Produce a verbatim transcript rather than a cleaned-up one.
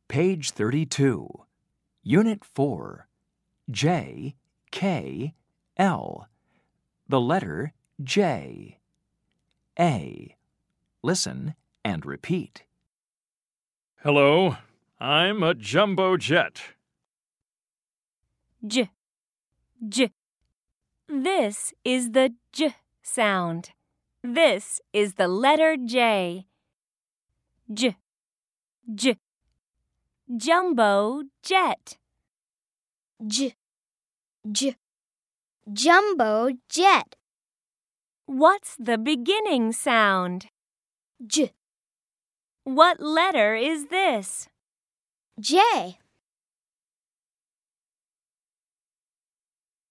Page thirty-two. Unit four. J, K, L. The letter J. A. Listen and repeat. Hello, I'm a jumbo jet. J, J. This is the J sound. This is the letter J. J, J. Jumbo jet. J, J. Jumbo jet. What's the beginning sound? J. What letter is this? J.